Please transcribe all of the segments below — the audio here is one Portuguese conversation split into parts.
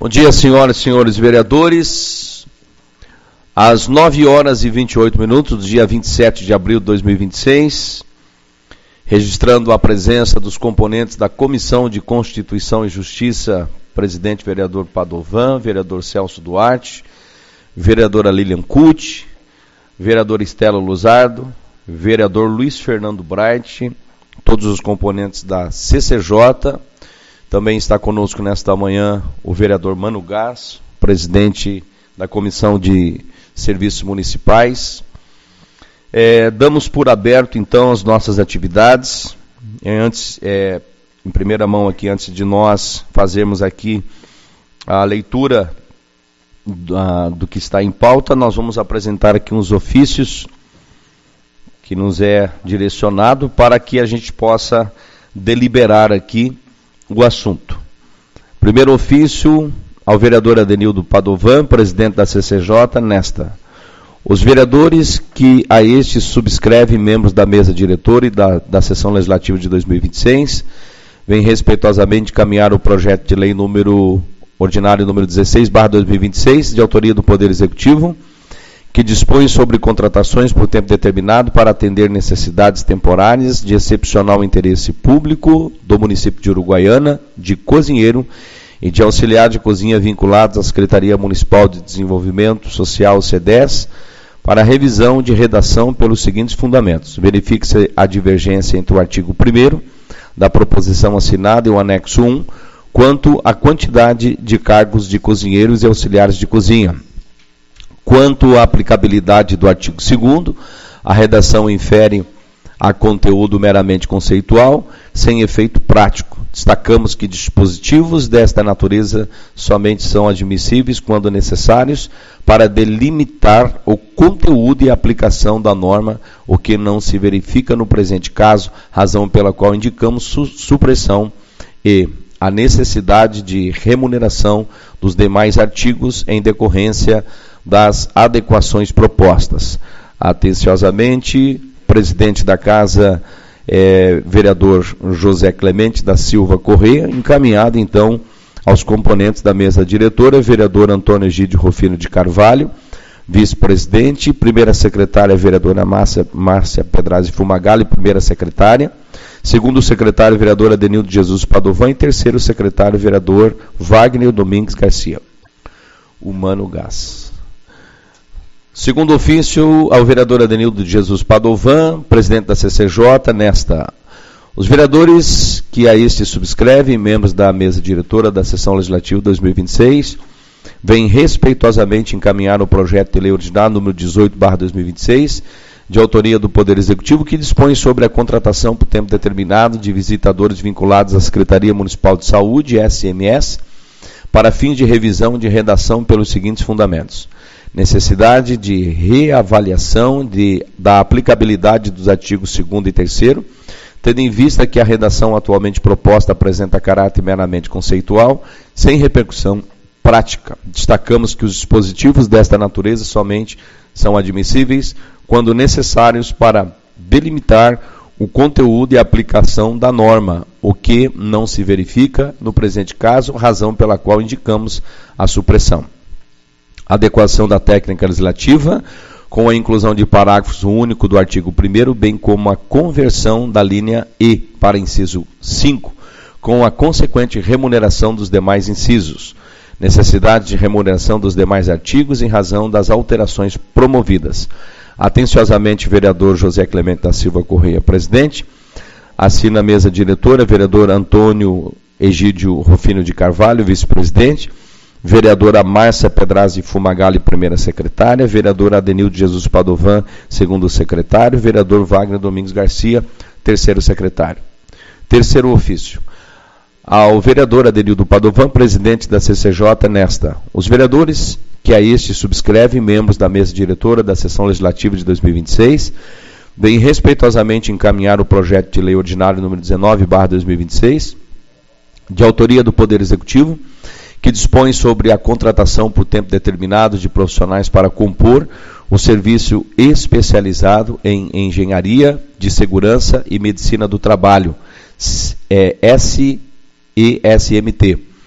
Bom dia, senhoras e senhores vereadores. Às 9 horas e 28 minutos do dia 27 de abril de 2026, registrando a presença dos componentes da Comissão de Constituição e Justiça, presidente vereador Padovan, vereador Celso Duarte, vereadora Lilian Cucci, vereador Estela Luzardo, vereador Luiz Fernando Bright, todos os componentes da CCJ. Também está conosco nesta manhã o vereador Mano Gás, presidente da Comissão de Serviços Municipais. Damos por aberto, então, as nossas atividades. Em primeira mão aqui, antes de nós fazermos aqui a leitura do que está em pauta, nós vamos apresentar aqui uns ofícios que nos é direcionado para que a gente possa deliberar aqui o assunto. Primeiro ofício ao vereador Adenildo Padovan, presidente da CCJ, os vereadores que a este subscrevem, membros da mesa diretora e da sessão legislativa de 2026, vêm respeitosamente encaminhar o projeto de lei ordinário número 16/2026, de autoria do Poder Executivo, que dispõe sobre contratações por tempo determinado para atender necessidades temporárias de excepcional interesse público do município de Uruguaiana, de cozinheiro e de auxiliar de cozinha vinculados à Secretaria Municipal de Desenvolvimento Social, CEDES, para revisão de redação pelos seguintes fundamentos. Verifique-se a divergência entre o artigo 1º da proposição assinada e o anexo 1, quanto à quantidade de cargos de cozinheiros e auxiliares de cozinha. Quanto à aplicabilidade do artigo 2º, a redação infere a conteúdo meramente conceitual, sem efeito prático. Destacamos que dispositivos desta natureza somente são admissíveis quando necessários para delimitar o conteúdo e a aplicação da norma, o que não se verifica no presente caso, razão pela qual indicamos supressão e a necessidade de remuneração dos demais artigos em decorrência das adequações propostas. Atenciosamente, presidente da Casa, vereador José Clemente da Silva Correia, encaminhado então aos componentes da mesa diretora, vereador Antônio Egídio Rufino de Carvalho, vice-presidente, primeira secretária, vereadora Márcia Pedrazzi Fumagalli, primeira secretária, segundo secretário, vereador Adenildo Jesus Padovan, e terceiro secretário, vereador Wagner Domingues Garcia. O Mano Gás. Segundo ofício ao vereador Adenildo Jesus Padovan, presidente da CCJ, os vereadores que a este subscrevem, membros da mesa diretora da sessão legislativa 2026, vêm respeitosamente encaminhar o projeto de lei ordinário número 18/2026, de autoria do Poder Executivo, que dispõe sobre a contratação por tempo determinado de visitadores vinculados à Secretaria Municipal de Saúde, SMS, para fins de revisão de redação pelos seguintes fundamentos. Necessidade de reavaliação da aplicabilidade dos artigos 2º e 3º, tendo em vista que a redação atualmente proposta apresenta caráter meramente conceitual, sem repercussão prática. Destacamos que os dispositivos desta natureza somente são admissíveis quando necessários para delimitar o conteúdo e a aplicação da norma, o que não se verifica no presente caso, razão pela qual indicamos a supressão. Adequação da técnica legislativa, com a inclusão de parágrafo único do artigo 1º, bem como a conversão da linha E para inciso 5, com a consequente remuneração dos demais incisos. Necessidade de remuneração dos demais artigos em razão das alterações promovidas. Atenciosamente, vereador José Clemente da Silva Correia, presidente. Assina a mesa diretora, vereador Antônio Egídio Rufino de Carvalho, vice-presidente. Vereadora Márcia Pedrazzi Fumagalli, primeira secretária, vereador Adenildo Jesus Padovan, segundo secretário, vereador Wagner Domingues Garcia, terceiro secretário. Terceiro ofício ao vereador Adenildo Padovan, presidente da CCJ, os vereadores que a este subscrevem, membros da mesa diretora da sessão legislativa de 2026, vêm respeitosamente encaminhar o projeto de lei ordinário número 19/2026, de autoria do Poder Executivo, que dispõe sobre a contratação por tempo determinado de profissionais para compor o serviço especializado em engenharia de segurança e medicina do trabalho, SESMT,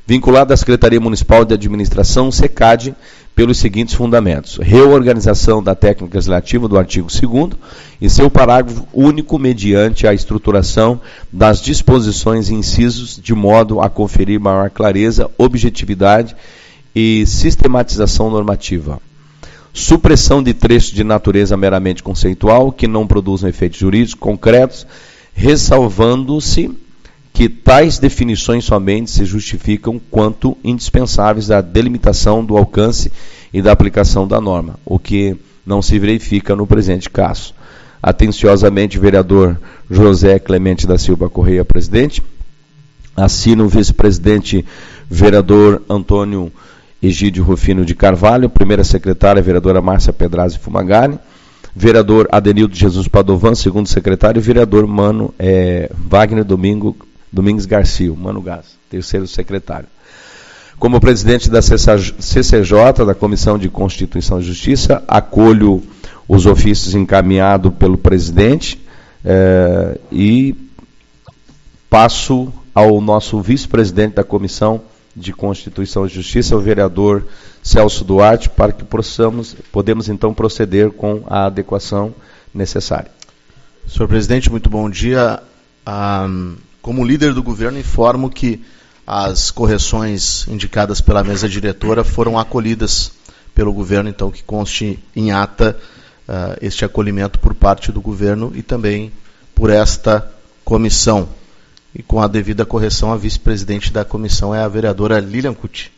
vinculado à Secretaria Municipal de Administração, SECAD, pelos seguintes fundamentos: reorganização da técnica legislativa do artigo 2º e seu parágrafo único mediante a estruturação das disposições e incisos de modo a conferir maior clareza, objetividade e sistematização normativa. Supressão de trechos de natureza meramente conceitual que não produzam efeitos jurídicos concretos, ressalvando-se que tais definições somente se justificam quanto indispensáveis à delimitação do alcance e da aplicação da norma, o que não se verifica no presente caso. Atenciosamente, vereador José Clemente da Silva Correia, presidente. Assina o vice-presidente, vereador Antônio Egídio Rufino de Carvalho. Primeira secretária, vereadora Márcia Pedrazzi Fumagalli. Vereador Adenildo Jesus Padovan, segundo secretário. Vereador Wagner Domingues Garcia, Mano Gás, terceiro secretário. Como presidente da CCJ, da Comissão de Constituição e Justiça, acolho os ofícios encaminhados pelo presidente e passo ao nosso vice-presidente da Comissão de Constituição e Justiça, o vereador Celso Duarte, para que podemos então proceder com a adequação necessária. Senhor presidente, muito bom dia. Como líder do governo, informo que as correções indicadas pela mesa diretora foram acolhidas pelo governo, então que conste em ata este acolhimento por parte do governo e também por esta comissão. E com a devida correção, a vice-presidente da comissão é a vereadora Lilian Cuti.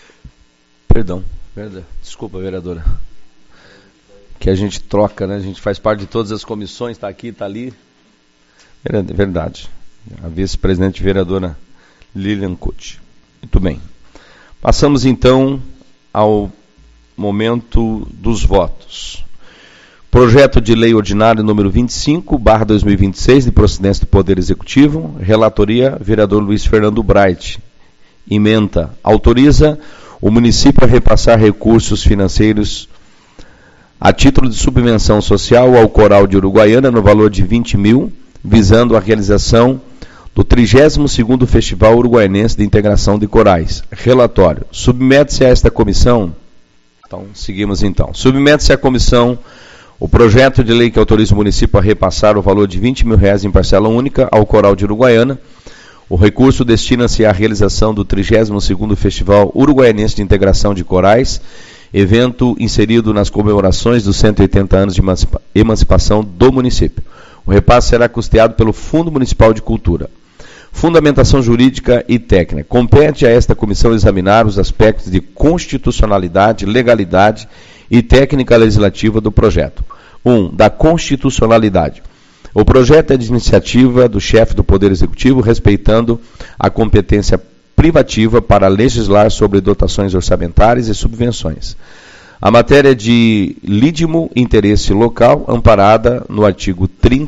Desculpa, vereadora. Que a gente troca, né? A gente faz parte de todas as comissões, está aqui, está ali. Verdade. A vice-presidente vereadora Lilian Cuti. Muito bem. Passamos então ao momento dos votos. Projeto de Lei Ordinário número 25/2026, de procedência do Poder Executivo. Relatoria, vereador Luiz Fernando Bright. Ementa. Autoriza o município a repassar recursos financeiros a título de subvenção social ao Coral de Uruguaiana no valor de 20 mil, visando a realização do 32º Festival Uruguaianense de Integração de Corais. Relatório. Submete-se a esta comissão. Então, seguimos então. Submete-se à comissão o projeto de lei que autoriza o município a repassar o valor de 20 mil reais em parcela única ao Coral de Uruguaiana. O recurso destina-se à realização do 32º Festival Uruguaianense de Integração de Corais, evento inserido nas comemorações dos 180 anos de emancipação do município. O repasse será custeado pelo Fundo Municipal de Cultura. Fundamentação jurídica e técnica. Compete a esta comissão examinar os aspectos de constitucionalidade, legalidade e técnica legislativa do projeto. 1. Da constitucionalidade. O projeto é de iniciativa do chefe do Poder Executivo, respeitando a competência privativa para legislar sobre dotações orçamentárias e subvenções. A matéria de lídimo interesse local, amparada no artigo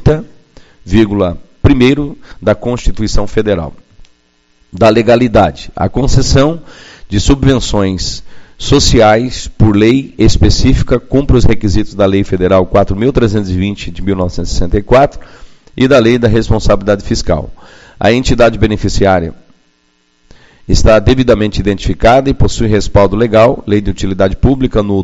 30,1º da Constituição Federal. Da legalidade. A concessão de subvenções sociais por lei específica cumpre os requisitos da Lei Federal 4.320 de 1964 e da Lei da Responsabilidade Fiscal. A entidade beneficiária está devidamente identificada e possui respaldo legal, Lei de Utilidade Pública no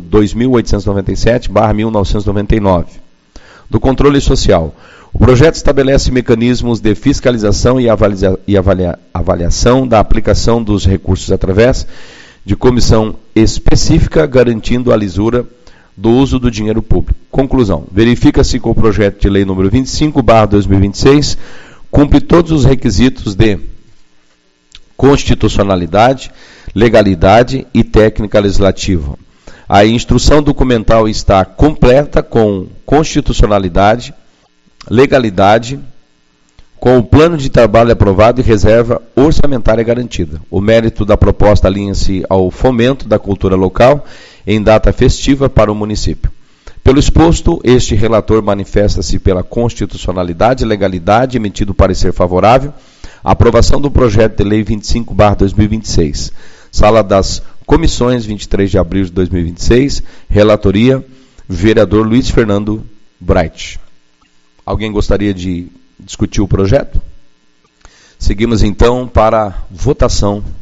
2897/1999. Do controle social. O projeto estabelece mecanismos de fiscalização e avaliação da aplicação dos recursos através de comissão específica, garantindo a lisura do uso do dinheiro público. Conclusão. Verifica-se que o projeto de lei número 25/2026 cumpre todos os requisitos de constitucionalidade, legalidade e técnica legislativa. A instrução documental está completa com constitucionalidade, legalidade, com o plano de trabalho aprovado e reserva orçamentária garantida. O mérito da proposta alinha-se ao fomento da cultura local em data festiva para o município. Pelo exposto, este relator manifesta-se pela constitucionalidade e legalidade, emitido parecer favorável à aprovação do projeto de lei 25/2026. Sala das Comissões, 23 de abril de 2026. Relatoria, vereador Luiz Fernando Bright. Alguém gostaria de discutir o projeto? Seguimos então para a votação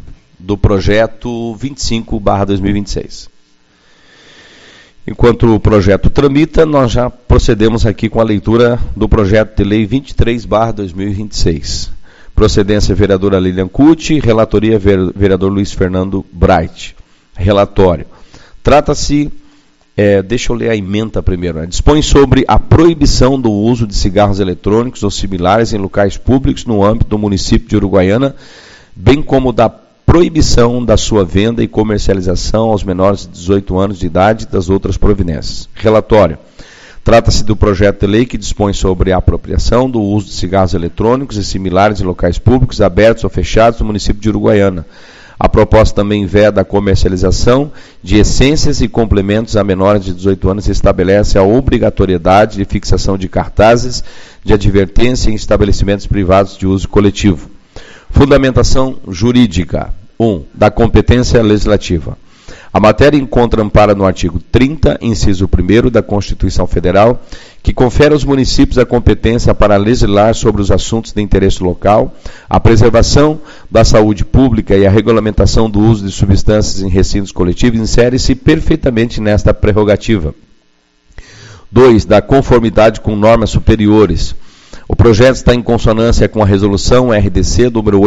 do projeto 25/2026. Enquanto o projeto tramita, nós já procedemos aqui com a leitura do projeto de lei 23/2026. Procedência, vereadora Lilian Cucci, relatoria, vereador Luiz Fernando Bright. Relatório. Trata-se, deixa eu ler a ementa primeiro, né? Dispõe sobre a proibição do uso de cigarros eletrônicos ou similares em locais públicos no âmbito do município de Uruguaiana, bem como da proibição da sua venda e comercialização aos menores de 18 anos de idade e das outras providências. Relatório. Trata-se do projeto de lei que dispõe sobre a apropriação do uso de cigarros eletrônicos e similares em locais públicos, abertos ou fechados no município de Uruguaiana. A proposta também veda a comercialização de essências e complementos a menores de 18 anos e estabelece a obrigatoriedade de fixação de cartazes de advertência em estabelecimentos privados de uso coletivo. Fundamentação jurídica. 1. Da competência legislativa. A matéria encontra amparo no artigo 30, inciso 1º da Constituição Federal, que confere aos municípios a competência para legislar sobre os assuntos de interesse local, a preservação da saúde pública e a regulamentação do uso de substâncias em recintos coletivos insere-se perfeitamente nesta prerrogativa. 2. Da conformidade com normas superiores. O projeto está em consonância com a resolução RDC número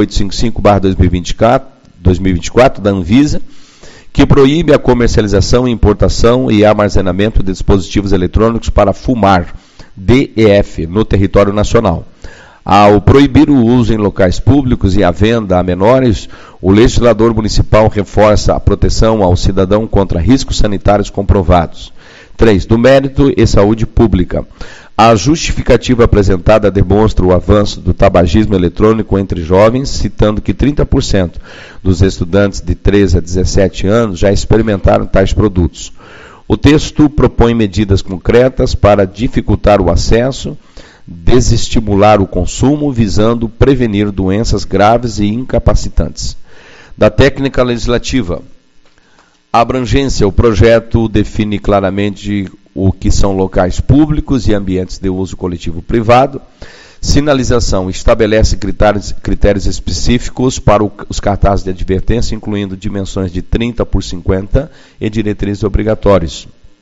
855/2024 da Anvisa, que proíbe a comercialização, importação e armazenamento de dispositivos eletrônicos para fumar, DEF, no território nacional. Ao proibir o uso em locais públicos e a venda a menores, o legislador municipal reforça a proteção ao cidadão contra riscos sanitários comprovados. 3. Do mérito e saúde pública. A justificativa apresentada demonstra o avanço do tabagismo eletrônico entre jovens, citando que 30% dos estudantes de 13 a 17 anos já experimentaram tais produtos. O texto propõe medidas concretas para dificultar o acesso, desestimular o consumo, visando prevenir doenças graves e incapacitantes. Da técnica legislativa. A abrangência. O projeto define claramente o que são locais públicos e ambientes de uso coletivo privado. Sinalização. Estabelece critérios específicos para os cartazes de advertência, incluindo dimensões de 30 por 50 e diretrizes obrigatórias.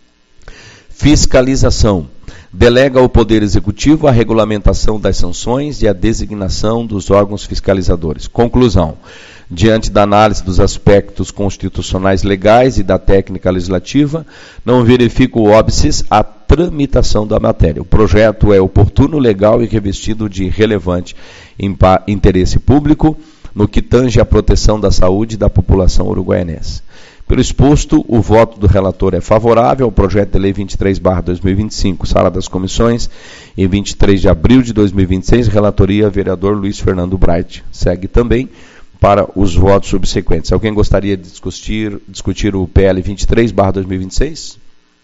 Fiscalização. Delega ao Poder Executivo a regulamentação das sanções e a designação dos órgãos fiscalizadores. Conclusão. Diante da análise dos aspectos constitucionais legais e da técnica legislativa, não verifica o óbice a tramitação da matéria. O projeto é oportuno, legal e revestido de relevante interesse público no que tange à proteção da saúde da população uruguaianense. Pelo exposto, o voto do relator é favorável ao projeto de lei 23/2025, Sala das Comissões, em 23 de abril de 2026, relatoria vereador Luiz Fernando Bright. Segue também para os votos subsequentes. Alguém gostaria de discutir o PL 23/2026?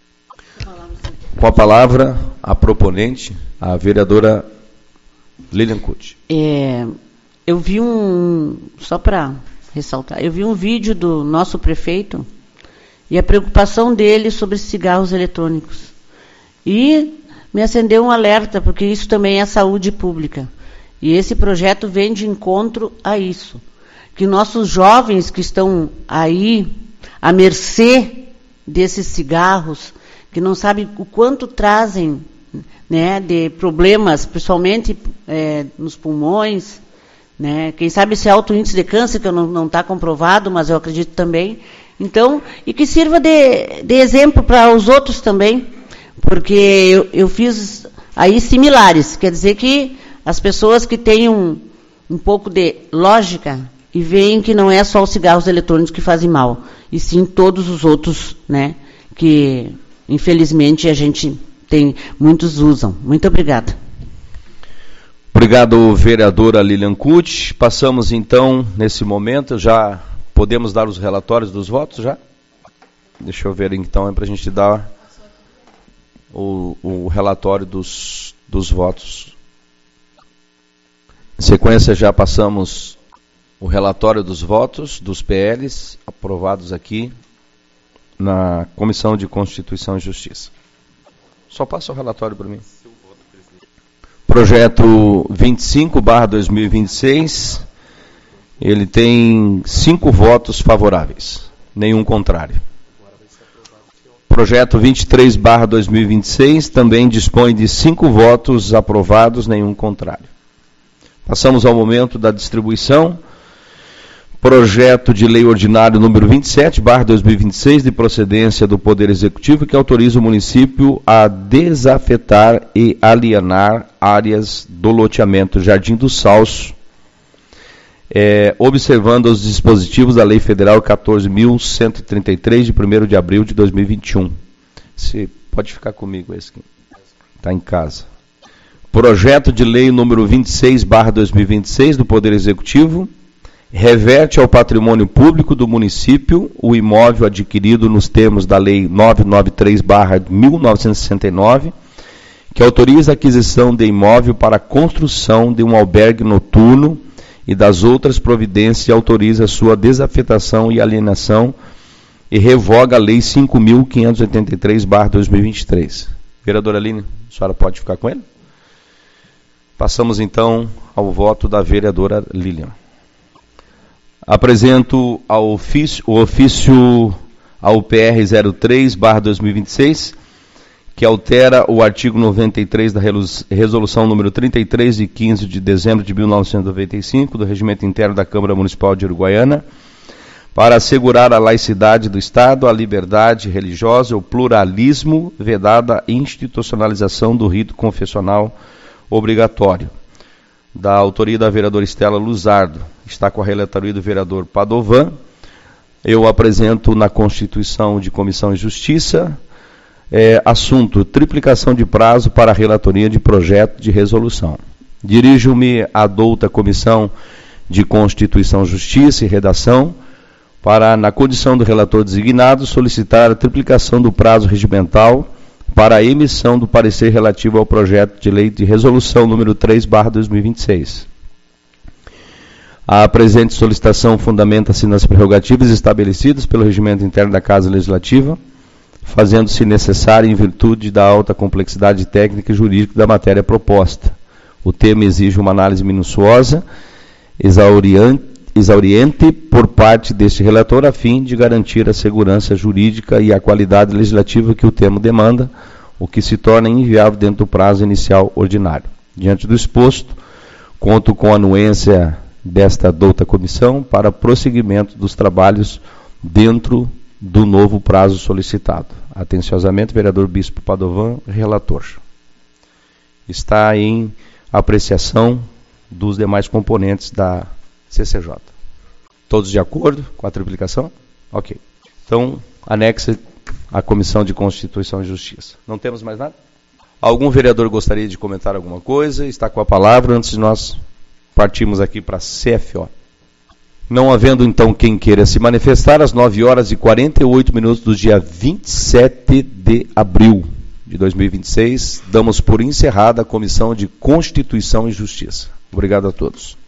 Com a palavra, a proponente, a vereadora Lilian Cucci. Eu vi só para ressaltar, eu vi um vídeo do nosso prefeito e a preocupação dele sobre cigarros eletrônicos. E me acendeu um alerta, porque isso também é saúde pública. E esse projeto vem de encontro a isso. Que nossos jovens que estão aí à mercê desses cigarros, que não sabem o quanto trazem, né, de problemas, principalmente nos pulmões, né, quem sabe esse alto índice de câncer, que não está comprovado, mas eu acredito também. Então, e que sirva de exemplo para os outros também, porque eu fiz aí similares, quer dizer que as pessoas que têm um pouco de lógica e veem que não é só os cigarros eletrônicos que fazem mal, e sim todos os outros, né, que infelizmente a gente tem, muitos usam. Muito obrigada. Obrigado, vereadora Lilian Cucci. Passamos então, nesse momento, já podemos dar os relatórios dos votos já? Deixa eu ver então, para a gente dar o relatório dos votos. Em sequência, já passamos o relatório dos votos dos PLs aprovados aqui na Comissão de Constituição e Justiça. Só passa o relatório para mim. Projeto 25/2026, Ele tem 5 votos favoráveis, nenhum contrário. Projeto 23/2026 também dispõe de 5 votos aprovados, nenhum contrário. Passamos ao momento da distribuição. Projeto de lei ordinário número 27/2026, de procedência do Poder Executivo, que autoriza o município a desafetar e alienar áreas do loteamento Jardim do Salso, observando os dispositivos da Lei Federal 14.133, de 1º de abril de 2021. Você pode ficar comigo, esse aqui. Está em casa. Projeto de lei número 26/2026, do Poder Executivo, reverte ao patrimônio público do município o imóvel adquirido nos termos da Lei 993/1969, que autoriza a aquisição de imóvel para a construção de um albergue noturno e das outras providências, e autoriza a sua desafetação e alienação, e revoga a Lei 5.583/2023. Vereadora Aline, a senhora pode ficar com ele? Passamos então ao voto da vereadora Lilian. Apresento o ofício ao PR 03/2026, que altera o artigo 93 da Resolução número 33, de 15 de dezembro de 1995, do Regimento Interno da Câmara Municipal de Uruguaiana, para assegurar a laicidade do Estado, a liberdade religiosa, o pluralismo, vedada a institucionalização do rito confessional obrigatório. Da autoria da vereadora Estela Luzardo, está com a relatoria do vereador Padovan. Eu apresento na Constituição de Comissão de Justiça, assunto: triplicação de prazo para a relatoria de projeto de resolução. Dirijo-me à douta Comissão de Constituição, Justiça e Redação, para, na condição do relator designado, solicitar a triplicação do prazo regimental para a emissão do parecer relativo ao projeto de lei de resolução número 3/2026. A presente solicitação fundamenta-se nas prerrogativas estabelecidas pelo regimento interno da Casa Legislativa, fazendo-se necessária em virtude da alta complexidade técnica e jurídica da matéria proposta. O tema exige uma análise minuciosa, exauriente por parte deste relator, a fim de garantir a segurança jurídica e a qualidade legislativa que o tema demanda, o que se torna inviável dentro do prazo inicial ordinário. Diante do exposto, conto com a anuência desta douta comissão para prosseguimento dos trabalhos dentro do novo prazo solicitado. Atenciosamente, vereador Bispo Padovan, relator. Está em apreciação dos demais componentes da CCJ. Todos de acordo com a triplicação? Ok. Então, anexa a Comissão de Constituição e Justiça. Não temos mais nada? Algum vereador gostaria de comentar alguma coisa? Está com a palavra antes de nós partirmos aqui para a CFO. Não havendo, então, quem queira se manifestar, às 9h48 do dia 27 de abril de 2026, damos por encerrada a Comissão de Constituição e Justiça. Obrigado a todos.